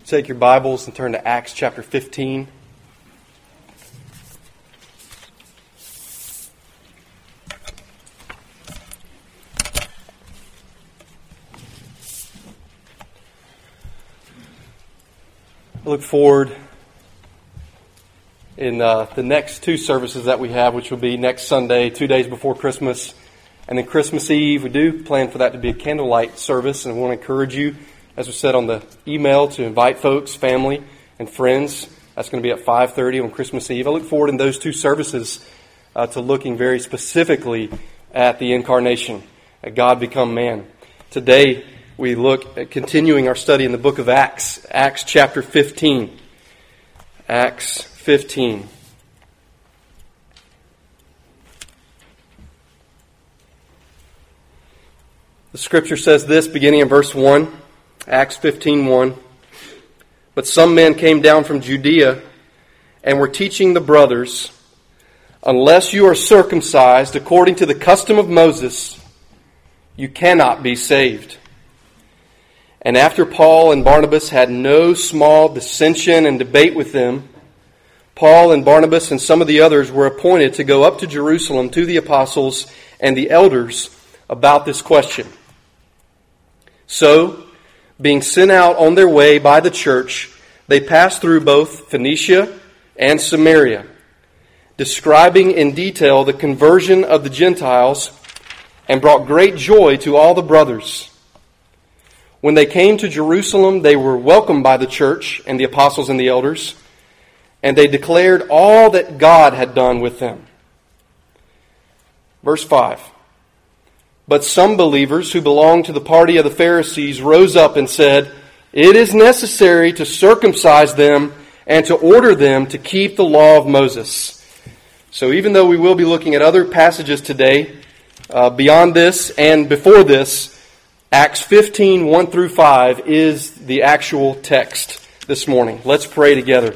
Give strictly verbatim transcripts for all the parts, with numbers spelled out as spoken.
Take your Bibles and turn to Acts chapter fifteen. I look forward in uh, the next two services that we have, which will be next Sunday, two days before Christmas, and then Christmas Eve. We do plan for that to be a candlelight service, and I want to encourage you, as we said on the email, to invite folks, family, and friends. That's going to be at five thirty on Christmas Eve. I look forward in those two services uh, to looking very specifically at the incarnation, at God become man. Today, we look at continuing our study in the book of Acts, Acts chapter fifteen. Acts fifteen. The scripture says this, beginning in verse one, Acts fifteen one. But some men came down from Judea and were teaching the brothers, unless you are circumcised according to the custom of Moses, you cannot be saved. And after Paul and Barnabas had no small dissension and debate with them, Paul and Barnabas and some of the others were appointed to go up to Jerusalem to the apostles and the elders about this question. So, being sent out on their way by the church, they passed through both Phoenicia and Samaria, describing in detail the conversion of the Gentiles, and brought great joy to all the brothers. When they came to Jerusalem, they were welcomed by the church and the apostles and the elders, and they declared all that God had done with them. Verse five. But some believers who belonged to the party of the Pharisees rose up and said, "It is necessary to circumcise them and to order them to keep the law of Moses." So even though we will be looking at other passages today, uh, beyond this and before this, Acts fifteen, one through five is the actual text this morning. Let's pray together.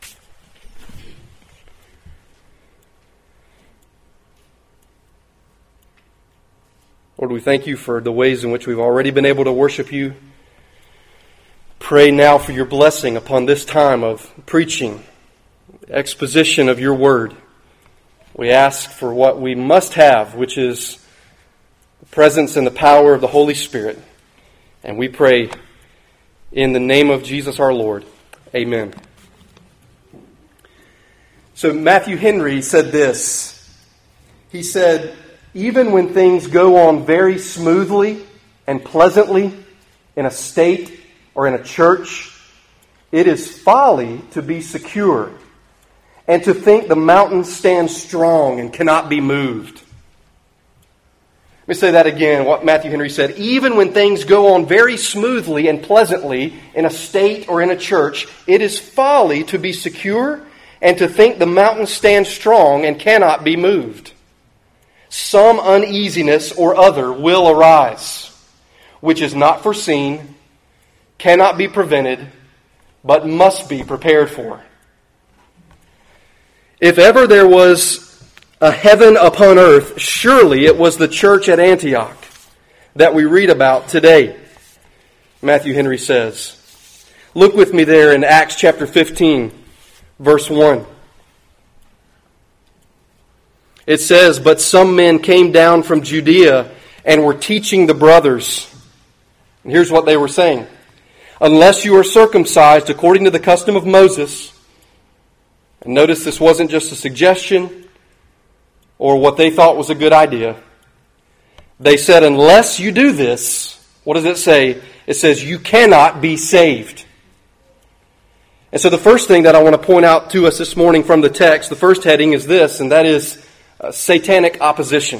Lord, we thank you for the ways in which we've already been able to worship you. Pray now for your blessing upon this time of preaching, exposition of your word. We ask for what we must have, which is the presence and the power of the Holy Spirit. And we pray in the name of Jesus our Lord. Amen. So Matthew Henry said this. He said, even when things go on very smoothly and pleasantly in a state or in a church, it is folly to be secure and to think the mountain stands strong and cannot be moved. Let me say that again, what Matthew Henry said. Even when things go on very smoothly and pleasantly in a state or in a church, it is folly to be secure and to think the mountain stands strong and cannot be moved. Some uneasiness or other will arise, which is not foreseen, cannot be prevented, but must be prepared for. If ever there was a heaven upon earth, surely it was the church at Antioch that we read about today, Matthew Henry says. Look with me there in Acts chapter fifteen, verse one. It says, but some men came down from Judea and were teaching the brothers. And here's what they were saying. Unless you are circumcised according to the custom of Moses. And notice this wasn't just a suggestion or what they thought was a good idea. They said, unless you do this, what does it say? It says, you cannot be saved. And so the first thing that I want to point out to us this morning from the text, the first heading is this, and that is Uh, satanic opposition.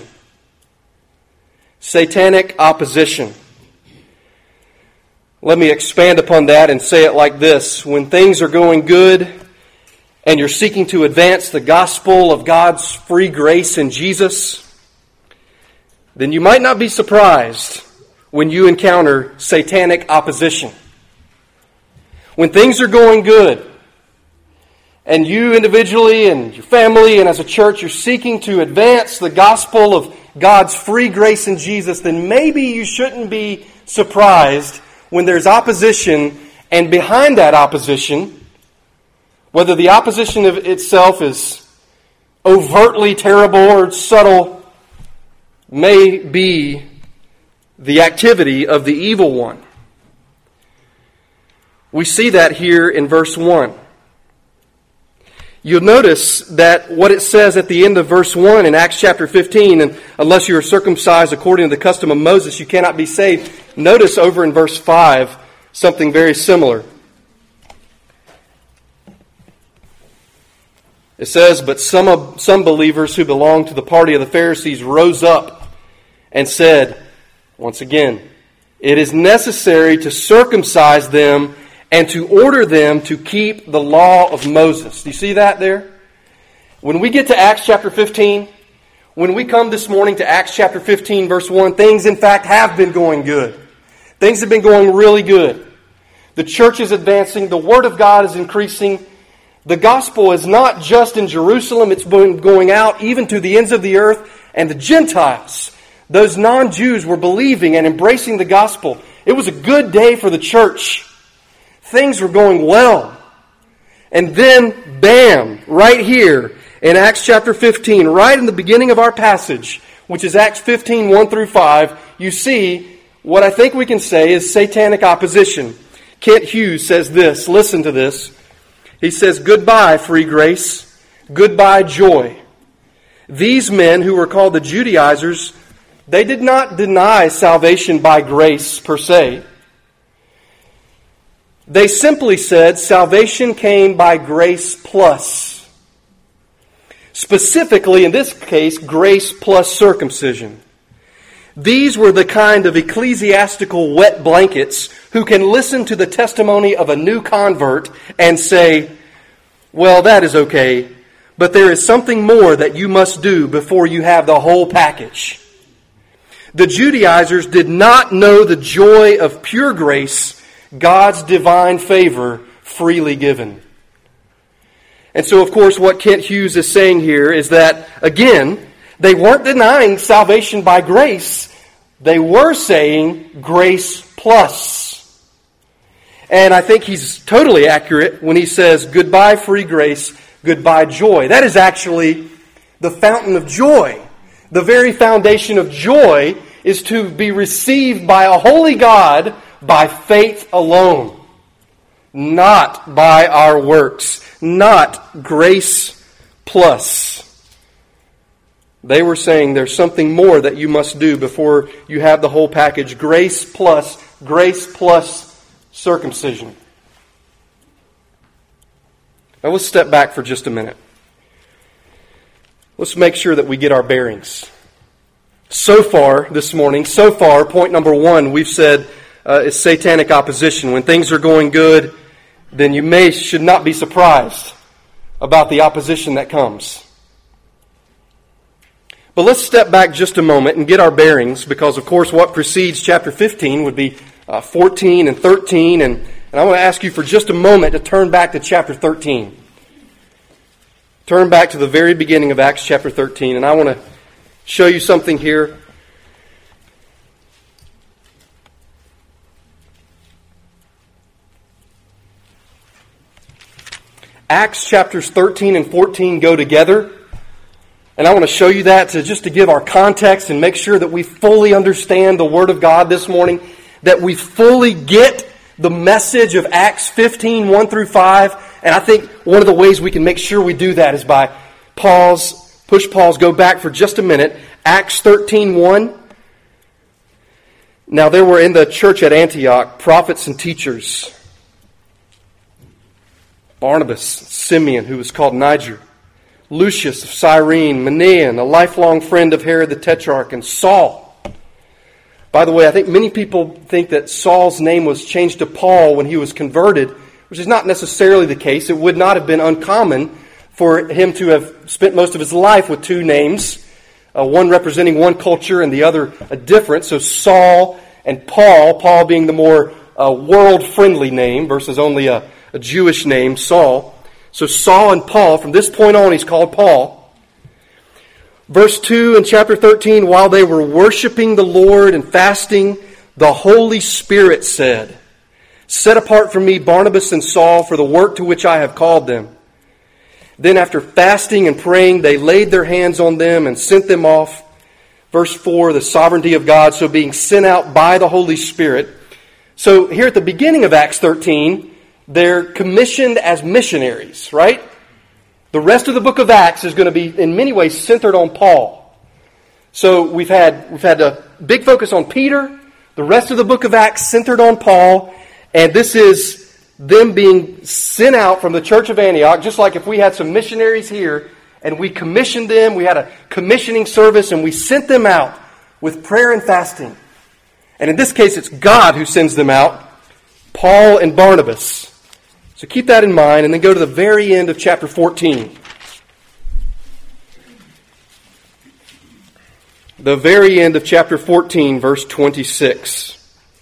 Satanic opposition. Let me expand upon that and say it like this. When things are going good and you're seeking to advance the gospel of God's free grace in Jesus, then you might not be surprised when you encounter satanic opposition. When things are going good, and you individually and your family and as a church, you're seeking to advance the gospel of God's free grace in Jesus, then maybe you shouldn't be surprised when there's opposition And behind that opposition, whether the opposition of itself is overtly terrible or subtle, may be the activity of the evil one. We see that here in verse one. You'll notice that what it says at the end of verse one in Acts chapter fifteen, and unless you are circumcised according to the custom of Moses, you cannot be saved. Notice over in verse five something very similar. It says, "But some of, some believers who belonged to the party of the Pharisees rose up and said," once again, "it is necessary to circumcise them and to order them to keep the law of Moses." Do you see that there? When we get to Acts chapter fifteen, when we come this morning to Acts chapter fifteen, verse one, things in fact have been going good. Things have been going really good. The church is advancing. The Word of God is increasing. The gospel is not just in Jerusalem. It's been going out even to the ends of the earth. And the Gentiles, those non-Jews, were believing and embracing the gospel. It was a good day for the church. Things were going well. And then, bam, right here in Acts chapter fifteen, right in the beginning of our passage, which is Acts fifteen, one through five, you see what I think we can say is satanic opposition. Kent Hughes says this, listen to this. He says, "Goodbye, free grace. Goodbye, joy. These men who were called the Judaizers, they did not deny salvation by grace per se. They simply said salvation came by grace plus. Specifically, in this case, grace plus circumcision. These were the kind of ecclesiastical wet blankets who can listen to the testimony of a new convert and say, well, that is okay, but there is something more that you must do before you have the whole package. The Judaizers did not know the joy of pure grace, God's divine favor freely given." And so, of course, what Kent Hughes is saying here is that, again, they weren't denying salvation by grace. They were saying grace plus. And I think he's totally accurate when he says, "Goodbye, free grace, goodbye, joy." That is actually the fountain of joy. The very foundation of joy is to be received by a holy God by faith alone, not by our works, not grace plus. They were saying there's something more that you must do before you have the whole package. Grace plus, grace plus circumcision. Now let's step back for just a minute. Let's make sure that we get our bearings. So far this morning, so far, point number one, we've said uh, is satanic opposition. When things are going good, then you may should not be surprised about the opposition that comes. But let's step back just a moment and get our bearings, because, of course, what precedes chapter fifteen would be uh, fourteen and thirteen, and, and I want to ask you for just a moment to turn back to chapter thirteen. Turn back to the very beginning of Acts chapter thirteen, and I want to show you something here. Acts chapters thirteen and fourteen go together. And I want to show you that to just to give our context and make sure that we fully understand the Word of God this morning, that we fully get the message of Acts fifteen, one through five. And I think one of the ways we can make sure we do that is by pause, push pause, go back for just a minute. Acts thirteen, one. Now there were in the church at Antioch prophets and teachers. Barnabas, Simeon, who was called Niger, Lucius of Cyrene, Manaen, a lifelong friend of Herod the Tetrarch, and Saul. By the way, I think many people think that Saul's name was changed to Paul when he was converted, which is not necessarily the case. It would not have been uncommon for him to have spent most of his life with two names, uh, one representing one culture and the other a different. So Saul and Paul, Paul being the more uh, world-friendly name versus only a, a Jewish name, Saul. So Saul and Paul, from this point on, he's called Paul. Verse two in chapter thirteen, while they were worshiping the Lord and fasting, the Holy Spirit said, Set apart from me Barnabas and Saul for the work to which I have called them. Then after fasting and praying, they laid their hands on them and sent them off. Verse four, the sovereignty of God, so being sent out by the Holy Spirit. So here at the beginning of Acts thirteen, they're commissioned as missionaries, right? The rest of the book of Acts is going to be in many ways centered on Paul. So we've had we've had a big focus on Peter. The rest of the book of Acts centered on Paul. And this is them being sent out from the church of Antioch, just like if we had some missionaries here and we commissioned them, we had a commissioning service and we sent them out with prayer and fasting. And in this case, it's God who sends them out, Paul and Barnabas. So keep that in mind and then go to the very end of chapter fourteen. The very end of chapter fourteen, verse twenty-six.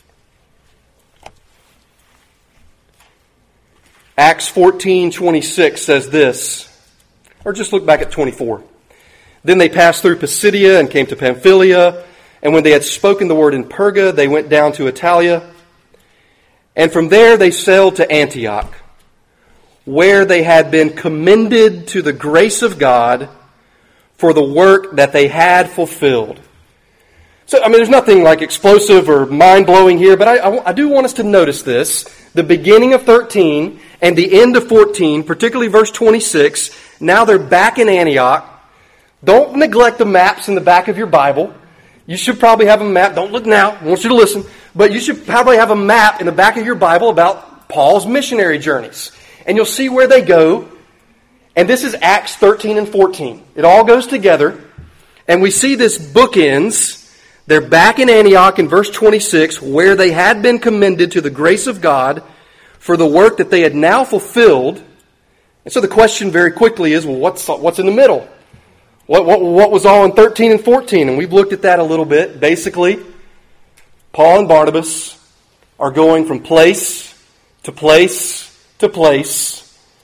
Acts fourteen twenty-six says this, or just look back at twenty-four. Then they passed through Pisidia and came to Pamphylia, and when they had spoken the word in Perga, they went down to Italia, and from there they sailed to Antioch, where they had been commended to the grace of God for the work that they had fulfilled. So, I mean, there's nothing like explosive or mind-blowing here, but I, I, I do want us to notice this. The beginning of thirteen and the end of fourteen, particularly verse twenty-six, now they're back in Antioch. Don't neglect the maps in the back of your Bible. You should probably have a map. Don't look now. I want you to listen. But you should probably have a map in the back of your Bible about Paul's missionary journeys. And you'll see where they go. And this is Acts thirteen and fourteen. It all goes together. And we see this bookends. They're back in Antioch in verse twenty-six, where they had been commended to the grace of God for the work that they had now fulfilled. And so the question very quickly is, well, what's, what's in the middle? What, what, what was all in thirteen and fourteen? And we've looked at that a little bit. Basically, Paul and Barnabas are going from place to place to place.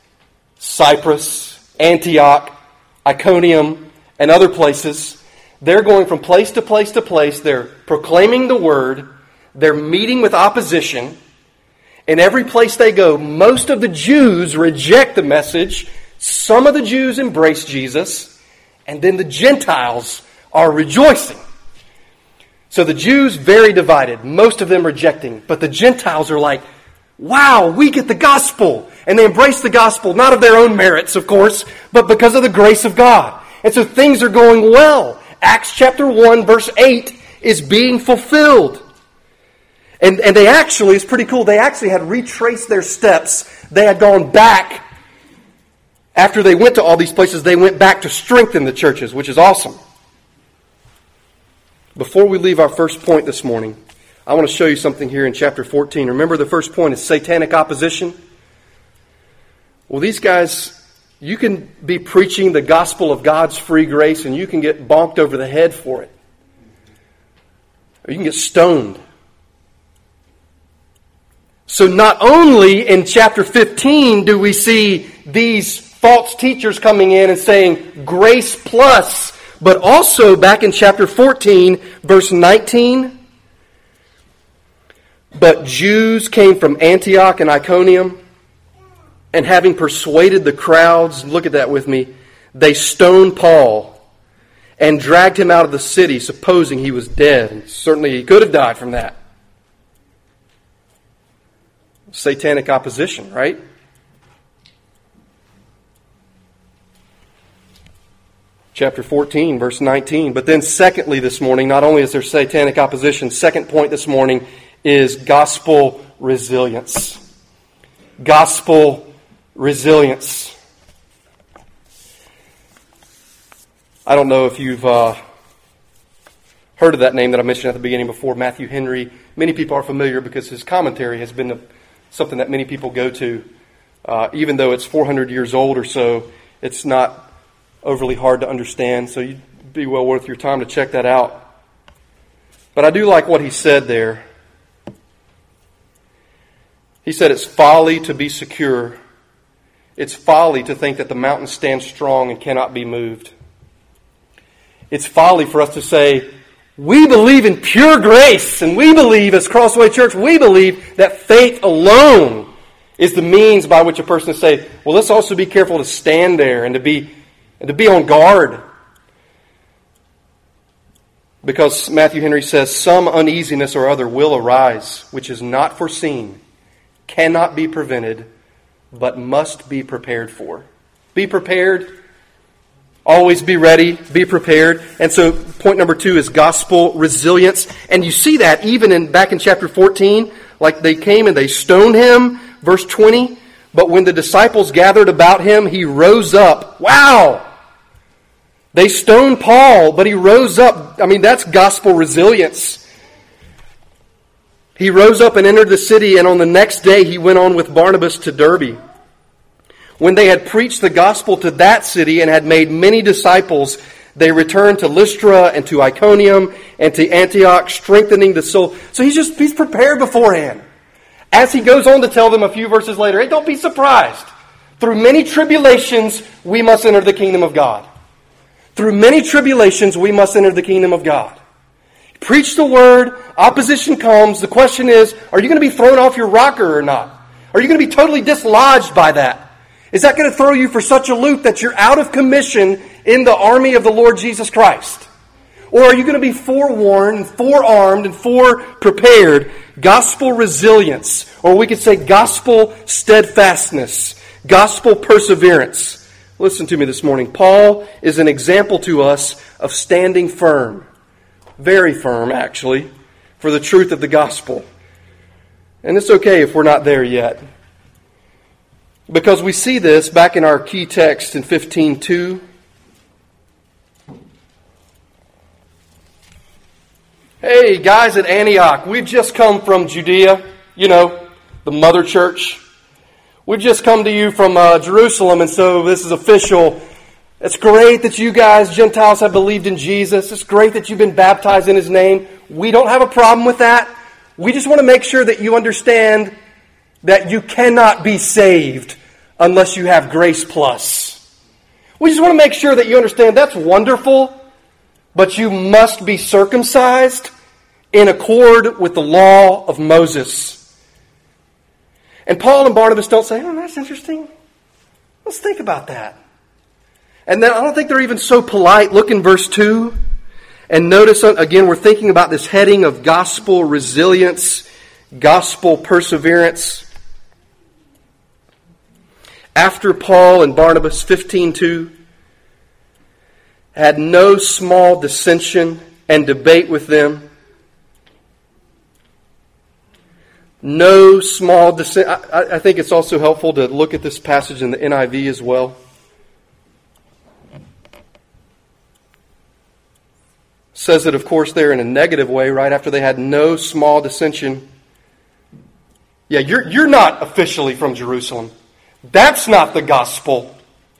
Cyprus, Antioch, Iconium, and other places. They're going from place to place to place. They're proclaiming the word. They're meeting with opposition. In every place they go, most of the Jews reject the message. Some of the Jews embrace Jesus. And then the Gentiles are rejoicing. So the Jews, very divided. Most of them rejecting. But the Gentiles are like, wow, we get the gospel. And they embrace the gospel, not of their own merits, of course, but because of the grace of God. And so things are going well. Acts chapter one, verse eight is being fulfilled. And, and they actually, it's pretty cool, they actually had retraced their steps. They had gone back. After they went to all these places, they went back to strengthen the churches, which is awesome. Before we leave our first point this morning, I want to show you something here in chapter fourteen. Remember, the first point is satanic opposition. Well, these guys, you can be preaching the gospel of God's free grace and you can get bonked over the head for it. Or you can get stoned. So not only in chapter fifteen do we see these false teachers coming in and saying grace plus, but also back in chapter fourteen, verse nineteen, but Jews came from Antioch and Iconium, and having persuaded the crowds, look at that with me, they stoned Paul and dragged him out of the city, supposing he was dead. And certainly he could have died from that. Satanic opposition, right? Chapter fourteen, verse nineteen. But then secondly this morning, not only is there satanic opposition, second point this morning is gospel resilience. Gospel resilience. I don't know if you've uh, heard of that name that I mentioned at the beginning before, Matthew Henry. Many people are familiar because his commentary has been something that many people go to. Uh, even though it's four hundred years old or so, it's not overly hard to understand, so you'd be well worth your time to check that out. But I do like what he said there. He said it's folly to be secure. It's folly to think that the mountain stands strong and cannot be moved. It's folly for us to say, We believe in pure grace, and we believe as Crossway Church, we believe that faith alone is the means by which a person can say, well, let's also be careful to stand there and to be and to be on guard. Because Matthew Henry says, some uneasiness or other will arise, which is not foreseen, cannot be prevented, but must be prepared for. Be prepared. Always be ready. Be prepared. And so point number two is gospel resilience. And you see that even in back in chapter fourteen, like they came and they stoned him, verse twenty. But when the disciples gathered about him, he rose up. Wow! They stoned Paul, but he rose up. I mean, that's gospel resilience. He rose up and entered the city, and on the next day he went on with Barnabas to Derbe. When they had preached the gospel to that city and had made many disciples, they returned to Lystra and to Iconium and to Antioch, strengthening the soul. So he's just he's prepared beforehand. As he goes on to tell them a few verses later, hey, don't be surprised. Through many tribulations, we must enter the kingdom of God. Through many tribulations, we must enter the kingdom of God. Preach the word, opposition comes. The question is, are you going to be thrown off your rocker or not? Are you going to be totally dislodged by that? Is that going to throw you for such a loop that you're out of commission in the army of the Lord Jesus Christ? Or are you going to be forewarned, and forearmed, and foreprepared? Gospel resilience, or we could say gospel steadfastness, gospel perseverance. Listen to me this morning. Paul is an example to us of standing firm, very firm actually, for the truth of the gospel. And it's okay if we're not there yet. Because we see this back in our key text in fifteen two. Hey, guys at Antioch, we've just come from Judea, you know, the mother church. We've just come to you from uh, Jerusalem, and so this is official. It's great that you guys, Gentiles, have believed in Jesus. It's great that you've been baptized in His name. We don't have a problem with that. We just want to make sure that you understand that you cannot be saved unless you have grace plus. We just want to make sure that you understand that's wonderful, but you must be circumcised in accord with the law of Moses. And Paul and Barnabas don't say, oh, that's interesting. Let's think about that. And then I don't think they're even so polite. Look in verse two. And notice, again, we're thinking about this heading of gospel resilience, gospel perseverance. After Paul and Barnabas, fifteen two, had no small dissension and debate with them. No small dissent. I, I think it's also helpful to look at this passage in the N I V as well. Says it, of course, there in a negative way, right after they had no small dissension. Yeah, you're you're not officially from Jerusalem. That's not the gospel.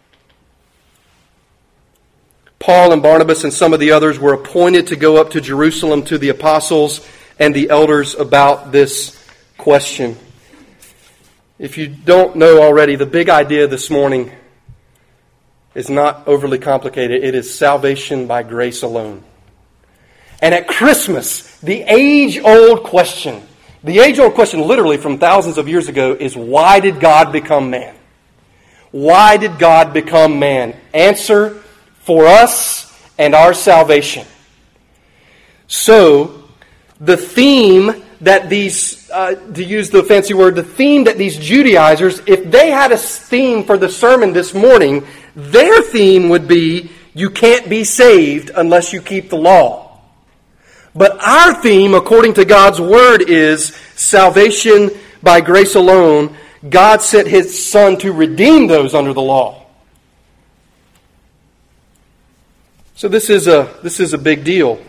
Paul and Barnabas and some of the others were appointed to go up to Jerusalem to the apostles and the elders about this question. If you don't know already, the big idea this morning is not overly complicated. It is salvation by grace alone. And at Christmas, the age-old question, the age-old question literally from thousands of years ago is, why did God become man? Why did God become man? Answer, for us and our salvation. So, the theme that these, uh, to use the fancy word, the theme that these Judaizers, if they had a theme for the sermon this morning, their theme would be, you can't be saved unless you keep the law. But our theme, according to God's Word, is salvation by grace alone. God sent His Son to redeem those under the law. So this is a this is a big deal.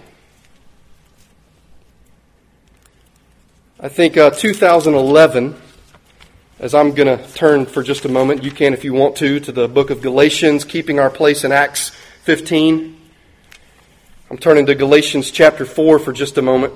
I think uh, two thousand eleven, as I'm going to turn for just a moment, you can if you want to, to the book of Galatians, keeping our place in Acts fifteen. I'm turning to Galatians chapter four for just a moment.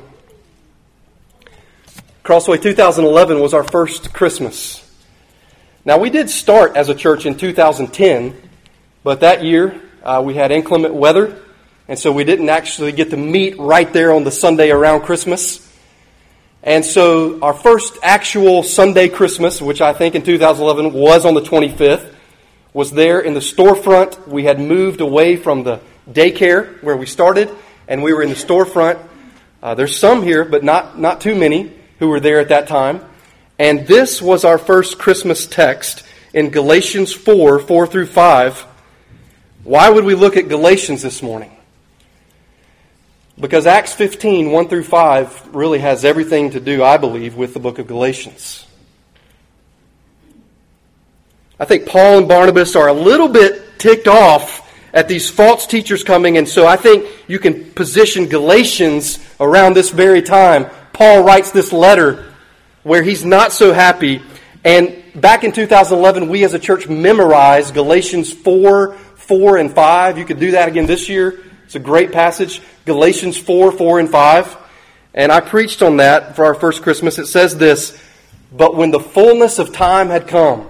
Crossway two thousand eleven was our first Christmas. Now, we did start as a church in two thousand ten, but that year uh, we had inclement weather, And so we didn't actually get to meet right there on the Sunday around Christmas. And so our first actual Sunday Christmas, which I think in two thousand eleven was on the twenty-fifth, was there in the storefront. We had moved away from the daycare where we started, and we were in the storefront. Uh, there's some here, but not, not too many who were there at that time. And this was our first Christmas text in Galatians four, four through five. Why would we look at Galatians this morning? Because Acts fifteen, one through five really has everything to do, I believe, with the book of Galatians. I think Paul and Barnabas are a little bit ticked off at these false teachers coming, and so I think you can position Galatians around this very time. Paul writes this letter where he's not so happy. And back in two thousand eleven, we as a church memorized Galatians four, four, and five. You could do that again this year. It's a great passage. Galatians four, four, and five. And I preached on that for our first Christmas. It says this, "But when the fullness of time had come,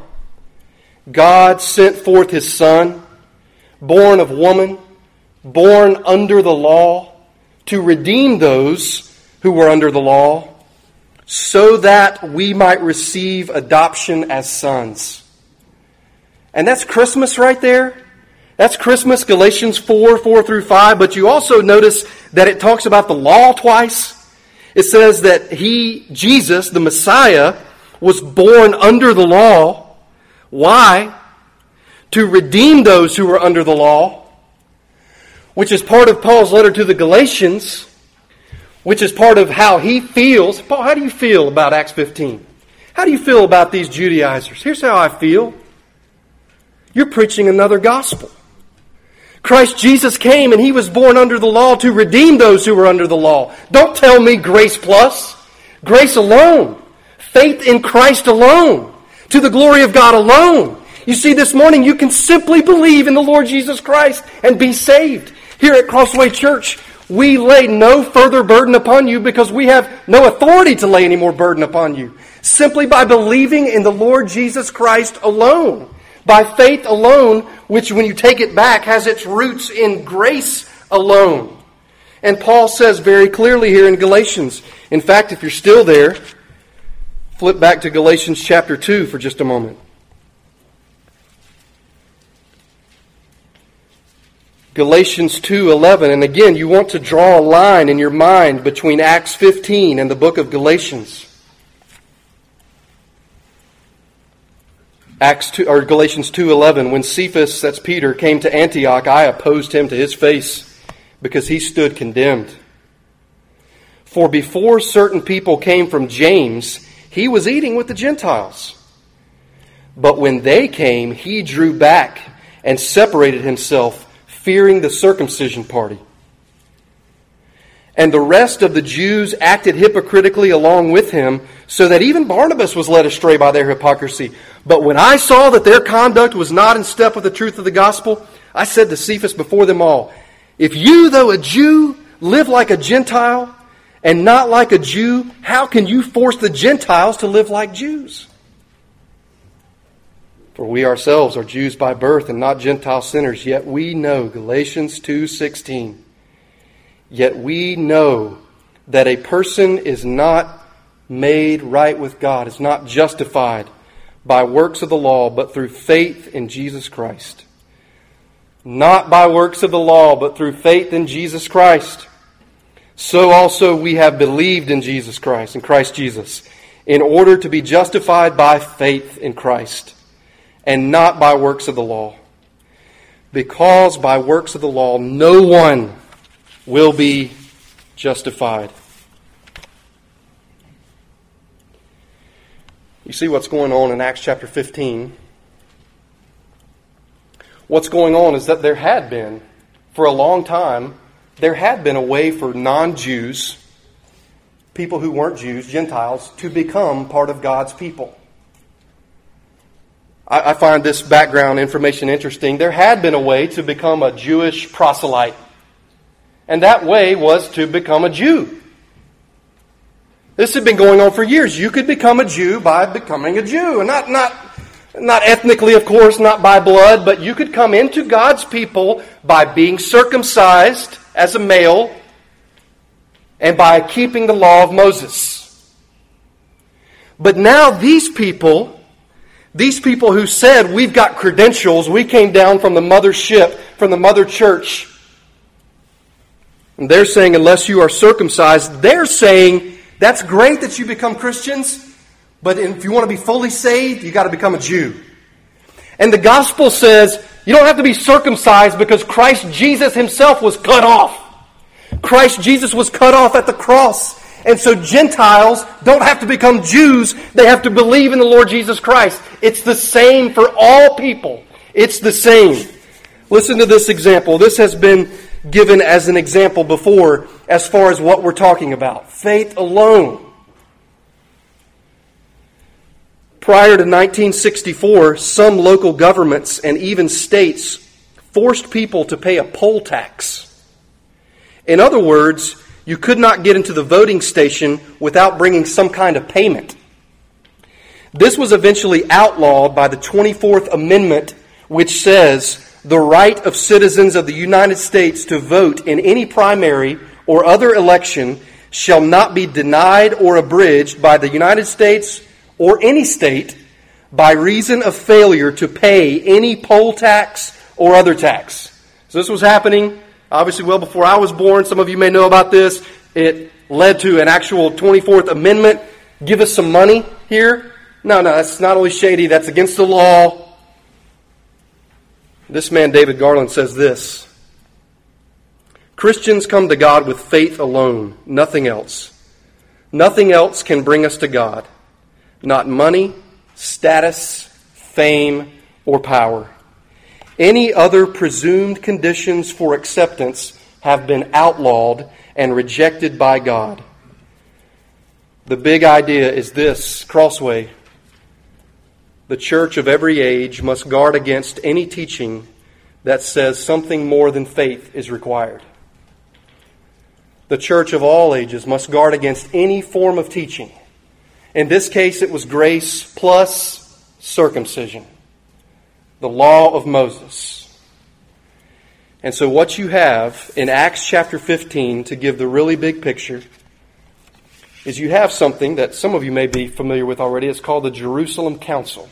God sent forth His Son, born of woman, born under the law, to redeem those who were under the law, so that we might receive adoption as sons." And that's Christmas right there. That's Christmas, Galatians four, four through five. But you also notice that it talks about the law twice. It says that He, Jesus, the Messiah, was born under the law. Why? To redeem those who were under the law, which is part of Paul's letter to the Galatians, which is part of how he feels. Paul, how do you feel about Acts fifteen? How do you feel about these Judaizers? Here's how I feel. You're preaching another gospel. Christ Jesus came and He was born under the law to redeem those who were under the law. Don't tell me grace plus. Grace alone. Faith in Christ alone. To the glory of God alone. You see, this morning you can simply believe in the Lord Jesus Christ and be saved. Here at Crossway Church, we lay no further burden upon you because we have no authority to lay any more burden upon you. Simply by believing in the Lord Jesus Christ alone. By faith alone, which when you take it back has its roots in grace alone. And Paul says very clearly here in Galatians. In fact, if you're still there, flip back to Galatians chapter two for just a moment. Galatians two eleven, and again, you want to draw a line in your mind between Acts fifteen and the book of Galatians. Acts two, or Galatians two eleven, when Cephas, that's Peter, came to Antioch, I opposed him to his face because he stood condemned. For before certain people came from James, he was eating with the Gentiles. But when they came, he drew back and separated himself, fearing the circumcision party. And the rest of the Jews acted hypocritically along with him, so that even Barnabas was led astray by their hypocrisy. But when I saw that their conduct was not in step with the truth of the gospel, I said to Cephas before them all, "If you, though a Jew, live like a Gentile and not like a Jew, how can you force the Gentiles to live like Jews? For we ourselves are Jews by birth and not Gentile sinners, yet we know," Galatians two sixteen, "yet we know that a person is not made right with God, is not justified by works of the law, but through faith in Jesus Christ." Not by works of the law, but through faith in Jesus Christ. So also we have believed in Jesus Christ, in Christ Jesus, in order to be justified by faith in Christ, and not by works of the law. Because by works of the law, no one will be justified. You see what's going on in Acts chapter fifteen. What's going on is that there had been, for a long time, there had been a way for non-Jews, people who weren't Jews, Gentiles, to become part of God's people. I, I find this background information interesting. There had been a way to become a Jewish proselyte. And that way was to become a Jew. This had been going on for years. You could become a Jew by becoming a Jew. And not, not, not ethnically, of course, not by blood, but you could come into God's people by being circumcised as a male and by keeping the law of Moses. But now these people, these people who said, we've got credentials, we came down from the mother ship, from the mother church, and they're saying, unless you are circumcised, they're saying, that's great that you become Christians, but if you want to be fully saved, you've got to become a Jew. And the gospel says, you don't have to be circumcised because Christ Jesus himself was cut off. Christ Jesus was cut off at the cross. And so Gentiles don't have to become Jews. They have to believe in the Lord Jesus Christ. It's the same for all people. It's the same. Listen to this example. This has been given as an example before as far as what we're talking about. Faith alone. Prior to nineteen sixty-four, some local governments and even states forced people to pay a poll tax. In other words, you could not get into the voting station without bringing some kind of payment. This was eventually outlawed by the twenty-fourth Amendment, which says the right of citizens of the United States to vote in any primary or other election shall not be denied or abridged by the United States or any state by reason of failure to pay any poll tax or other tax. So this was happening obviously well before I was born. Some of you may know about this. It led to an actual twenty-fourth Amendment. Give us some money here. No, no, that's not only shady, that's against the law. This man, David Garland, says this: Christians come to God with faith alone, nothing else. Nothing else can bring us to God. Not money, status, fame, or power. Any other presumed conditions for acceptance have been outlawed and rejected by God. The big idea is this, Crossway. The church of every age must guard against any teaching that says something more than faith is required. The church of all ages must guard against any form of teaching. In this case, it was grace plus circumcision, the law of Moses. And so what you have in Acts chapter fifteen, to give the really big picture, is you have something that some of you may be familiar with already. It's called the Jerusalem Council.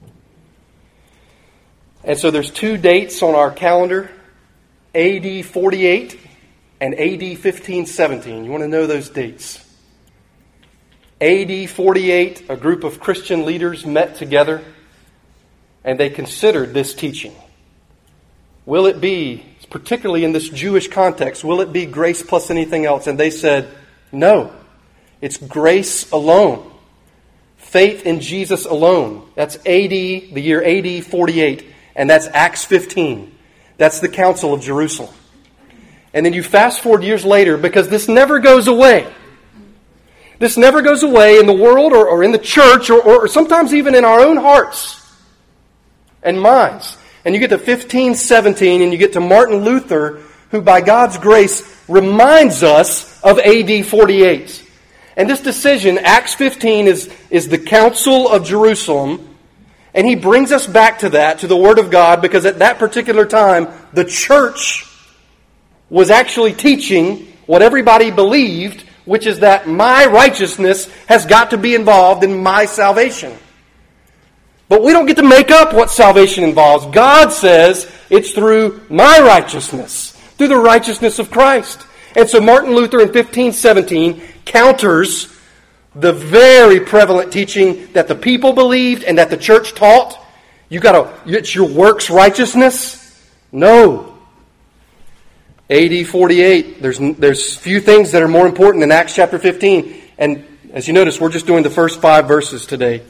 And so there's two dates on our calendar, A D forty-eight and A D fifteen seventeen. You want to know those dates? A D forty-eight, a group of Christian leaders met together and they considered this teaching. Will it be, particularly in this Jewish context, will it be grace plus anything else? And they said, no, it's grace alone. Faith in Jesus alone. That's A D, the year A D forty-eight, and that's Acts fifteen. That's the Council of Jerusalem. And then you fast forward years later, because this never goes away. This never goes away in the world or, or in the church or, or sometimes even in our own hearts and minds. And you get to fifteen seventeen and you get to Martin Luther, who by God's grace reminds us of A D forty-eight. And this decision, Acts fifteen, is, is the Council of Jerusalem. And he brings us back to that, to the Word of God, because at that particular time, the church was actually teaching what everybody believed, which is that my righteousness has got to be involved in my salvation. But we don't get to make up what salvation involves. God says it's through my righteousness, through the righteousness of Christ. And so Martin Luther in fifteen seventeen counters the very prevalent teaching that the people believed and that the church taught. You got to, it's your works righteousness? No. A D forty-eight, there's there's few things that are more important than Acts chapter fifteen. And as you notice, we're just doing the first five verses today.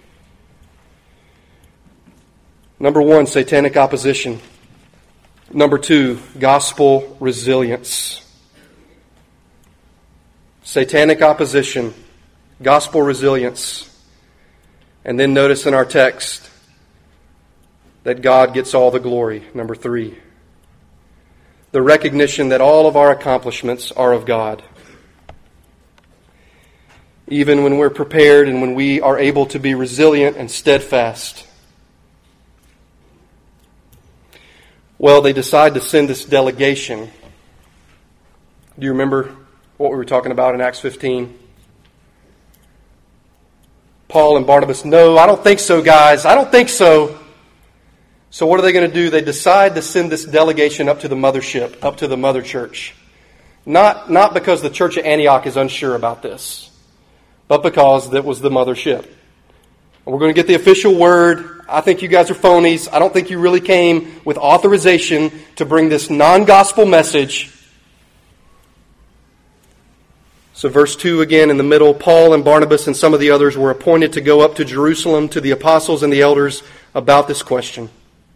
Number one, satanic opposition. Number two, gospel resilience. Satanic opposition, gospel resilience. And then notice in our text that God gets all the glory. Number three, the recognition that all of our accomplishments are of God. Even when we're prepared and when we are able to be resilient and steadfast. Well, they decide to send this delegation Do you remember what we were talking about in Acts fifteen? Paul and Barnabas, no, I don't think so, guys. I don't think so. So what are they going to do? They decide to send this delegation up to the mothership, up to the mother church. Not, not because the church at Antioch is unsure about this, but because that was the mothership. And we're going to get the official word. I think you guys are phonies. I don't think you really came with authorization to bring this non-gospel message. So verse two again in the middle, Paul and Barnabas and some of the others were appointed to go up to Jerusalem to the apostles and the elders about this question.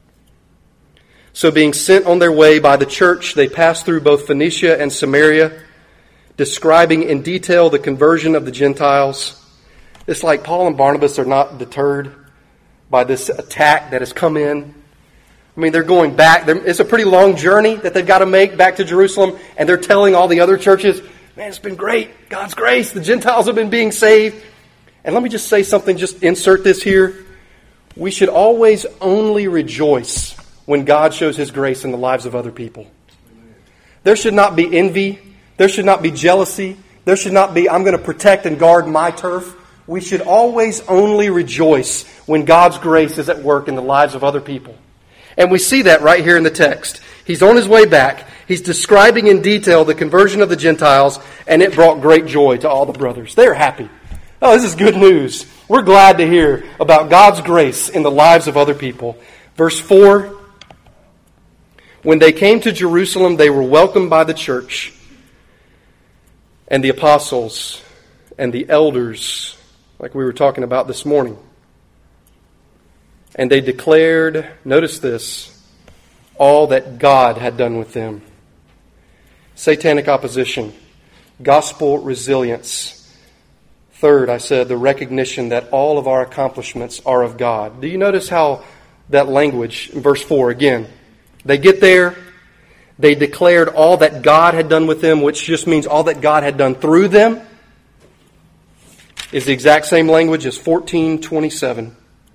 So being sent on their way by the church, they passed through both Phoenicia and Samaria, describing in detail the conversion of the Gentiles. It's like Paul and Barnabas are not deterred by this attack that has come in. I mean, they're going back. It's a pretty long journey that they've got to make back to Jerusalem, and they're telling all the other churches, man, it's been great. God's grace. The Gentiles have been being saved. And let me just say something, just insert this here. We should always only rejoice when God shows His grace in the lives of other people. There should not be envy. There should not be jealousy. There should not be, I'm going to protect and guard my turf. We should always only rejoice when God's grace is at work in the lives of other people. And we see that right here in the text. He's on his way back. He's describing in detail the conversion of the Gentiles, and it brought great joy to all the brothers. They're happy. Oh, this is good news. We're glad to hear about God's grace in the lives of other people. Verse four, when they came to Jerusalem, they were welcomed by the church and the apostles and the elders, like we were talking about this morning. And they declared, notice this, all that God had done with them. Satanic opposition, gospel resilience. Third, I said, the recognition that all of our accomplishments are of God. Do you notice how that language, in verse four again, they get there, they declared all that God had done with them, which just means all that God had done through them, is the exact same language as fourteen twenty-seven.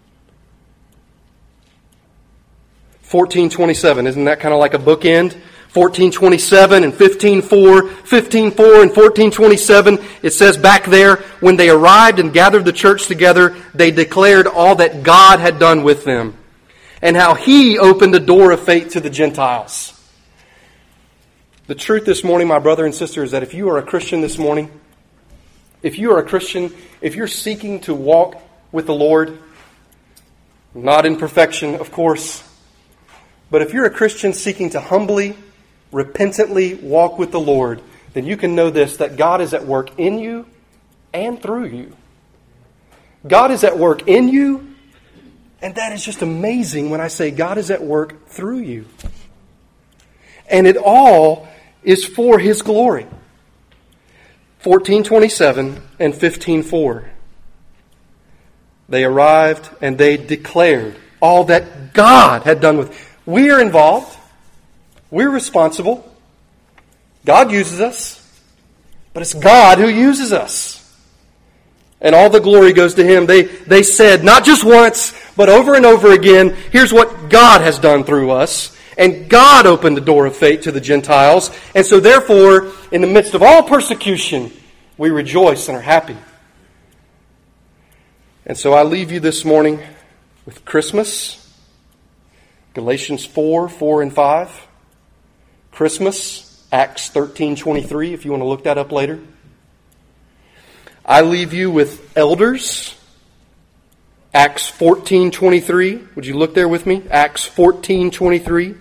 fourteen twenty-seven, isn't that kind of like a bookend? fourteen twenty-seven and fifteen four, fifteen four and fourteen twenty-seven, it says back there, when they arrived and gathered the church together, they declared all that God had done with them, and how He opened the door of faith to the Gentiles. The truth this morning, my brother and sister, is that if you are a Christian this morning, if you are a Christian, if you're seeking to walk with the Lord, not in perfection, of course, but if you're a Christian seeking to humbly, repentantly walk with the Lord, then you can know this, that God is at work in you and through you. God is at work in you, and that is just amazing when I say God is at work through you. And it all is for His glory. fourteen twenty-seven and fifteen four. They arrived and they declared all that God had done with them. We are involved. We're responsible. God uses us. But it's God who uses us. And all the glory goes to Him. They, they said, not just once, but over and over again, here's what God has done through us. And God opened the door of faith to the Gentiles. And so therefore, in the midst of all persecution, we rejoice and are happy. And so I leave you this morning with Christmas. Galatians four, four and five. Christmas, Acts thirteen twenty-three, if you want to look that up later. I leave you with elders. Acts fourteen twenty-three. Would you look there with me? Acts fourteen twenty-three.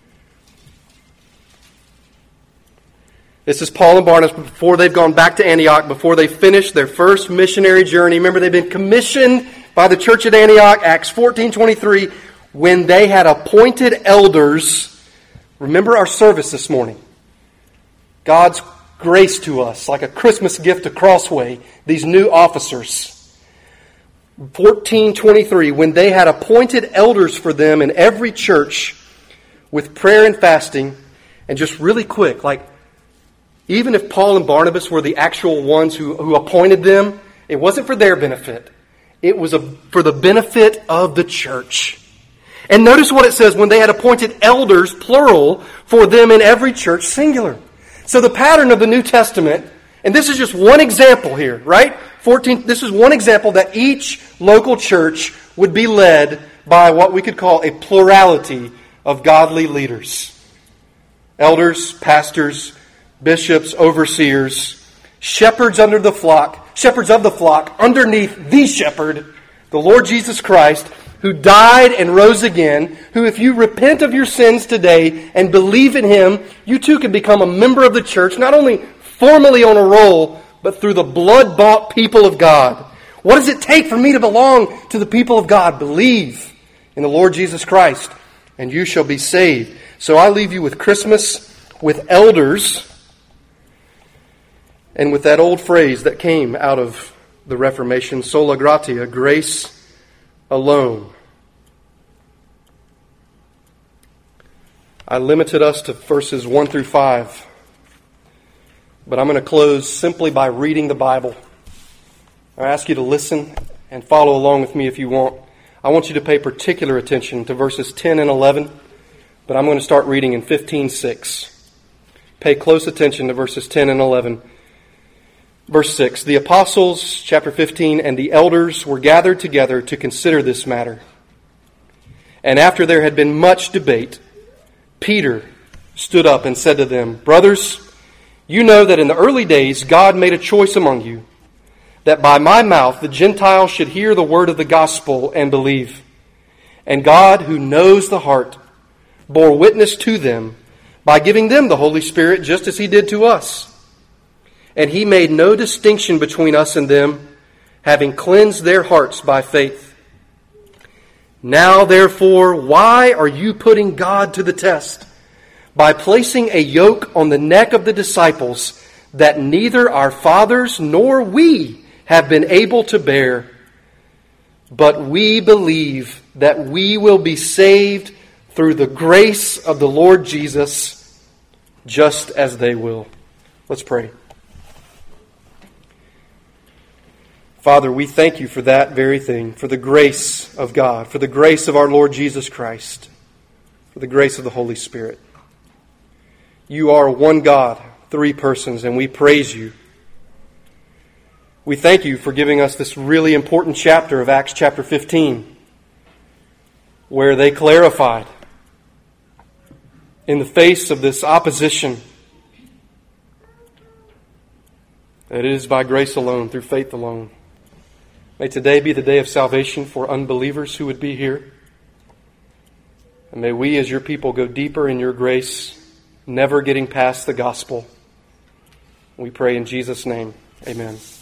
This is Paul and Barnabas before they've gone back to Antioch, before they finished their first missionary journey. Remember, they've been commissioned by the church at Antioch, Acts fourteen twenty-three, when they had appointed elders. Remember our service this morning. God's grace to us, like a Christmas gift to Crossway, these new officers. fourteen twenty-three, when they had appointed elders for them in every church with prayer and fasting. And just really quick, like, even if Paul and Barnabas were the actual ones who, who appointed them, it wasn't for their benefit. It was a, for the benefit of the church. And notice what it says, when they had appointed elders, plural, for them in every church, singular. So the pattern of the New Testament, and this is just one example here, right? fourteen, this is one example that each local church would be led by what we could call a plurality of godly leaders. Elders, pastors, bishops, overseers, shepherds under the flock, shepherds of the flock underneath the shepherd, the Lord Jesus Christ, who died and rose again, who if you repent of your sins today and believe in Him, you too can become a member of the church, not only formally on a roll, but through the blood-bought people of God. What does it take for me to belong to the people of God? Believe in the Lord Jesus Christ, and you shall be saved. So I leave you with Christmas, with elders, and with that old phrase that came out of the Reformation, sola gratia, grace alone. I limited us to verses one through five, but I'm going to close simply by reading the Bible. I ask you to listen and follow along with me if you want. I want you to pay particular attention to verses ten and eleven, but I'm going to start reading in fifteen six. Pay close attention to verses ten and eleven. Verse six, the apostles, chapter fifteen, and the elders were gathered together to consider this matter. And after there had been much debate, Peter stood up and said to them, brothers, you know that in the early days God made a choice among you, that by my mouth the Gentiles should hear the word of the gospel and believe. And God, who knows the heart, bore witness to them by giving them the Holy Spirit just as He did to us. And He made no distinction between us and them, having cleansed their hearts by faith. Now, therefore, why are you putting God to the test by placing a yoke on the neck of the disciples that neither our fathers nor we have been able to bear? But we believe that we will be saved through the grace of the Lord Jesus, just as they will. Let's pray. Father, we thank You for that very thing, for the grace of God, for the grace of our Lord Jesus Christ, for the grace of the Holy Spirit. You are one God, three persons, and we praise You. We thank You for giving us this really important chapter of Acts chapter fifteen, where they clarified, in the face of this opposition, that it is by grace alone, through faith alone. May today be the day of salvation for unbelievers who would be here. And may we as Your people go deeper in Your grace, never getting past the gospel. We pray in Jesus' name. Amen.